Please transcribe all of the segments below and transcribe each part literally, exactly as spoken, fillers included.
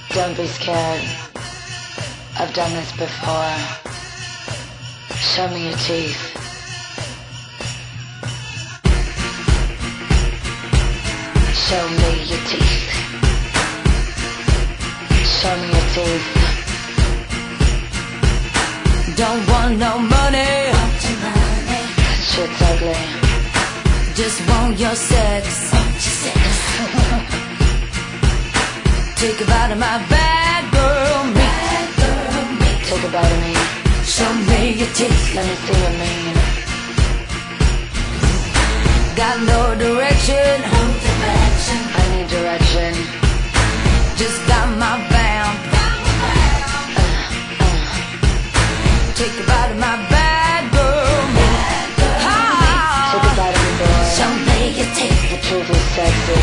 Don't be scared. I've done this before. Show me your teeth. Show me your teeth. Show me your teeth. Don't want no money. That shit's ugly. Just want your sex. Take a bite of my bad girl meat. Take a bite of me. Show me your teeth. Let me see your mean. Got no direction. I need direction. Just got my vamp. Uh, uh. Take a bite of my bad girl meat. Take a bite of me, boy. Show me your teeth. The truth is sexy.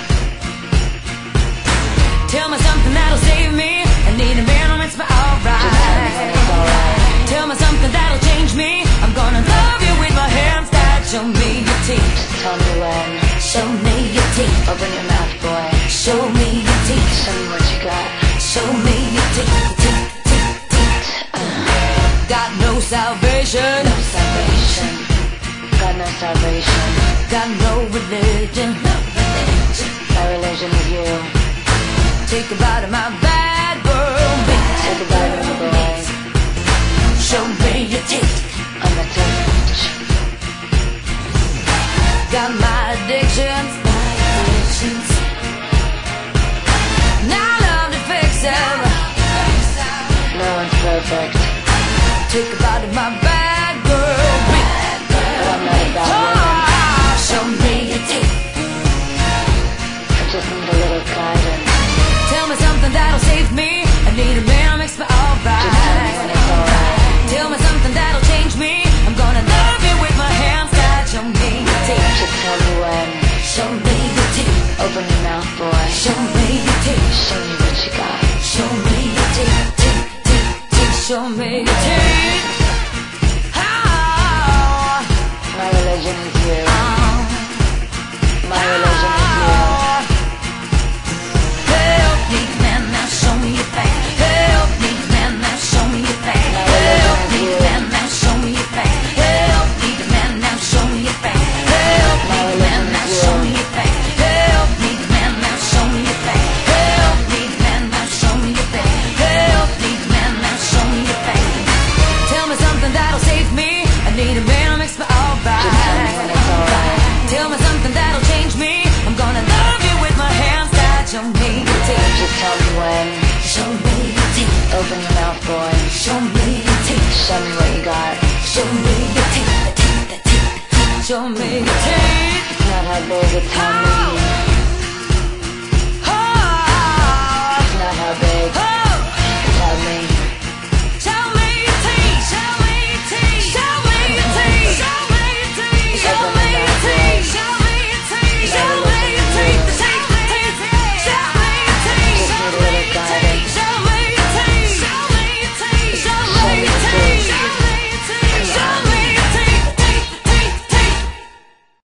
Tell me something that'll save me. I need a man who makes me alright. Just tell me when it's alright. Tell me something that'll change me. I'm gonna love you with my hands tied. Show me your teeth. Just tell me when. Show me your teeth. Open your mouth, boy. Show me your teeth. Show me what you got. Show me your teeth. Teeth, teeth, teeth. Uh. Got no salvation. No salvation. Got no salvation. Got no religion. No religion. My religion is you. Take a bite of my bad girl meat. Take a bite of me, boy. Show me your teeth. I'm a touch. Got my addictions. My addictions. Now I love to fix them. No one's perfect. Take a bite of my bad girl meat. But I'm not a bad woman. Oh, show me your teeth. I just need a little guidance. Tell me something that'll save me. I need a man who makes me alright. Just tell me when it's alright. Tell me something that'll change me. I'm gonna love you with my hands tied. Show me your teeth. Just tell me when. Show me your teeth. Open your mouth, boy. Show me your teeth. Show me what you got. Show me your teeth. Teeth, teeth, teeth. Show me your teeth. Oh, My religion is you. oh, My religion is you. help me, man, now show me your back. Help me, man, now show me your back. Help me, man, now show me your back. Help me, man, now show me your back. Help me, man, now show me your back. Help me, man, now show me your back. Help me, man, now show me your back. Help me, man, now show me your back. Tell me something that'll save me. I need a man who makes me alright. Just tell me when it's alright. Tell me something that'll change me. I'm gonna love you with my hands tied. Show me your teeth. Just tell me when. Show me your teeth. Open your mouth, boy. Show me your teeth. Show me what you got. Show me your teeth. The teeth, the teeth. Show me your teeth. It's not how big, it's how mean. Oh, It's not how big. oh,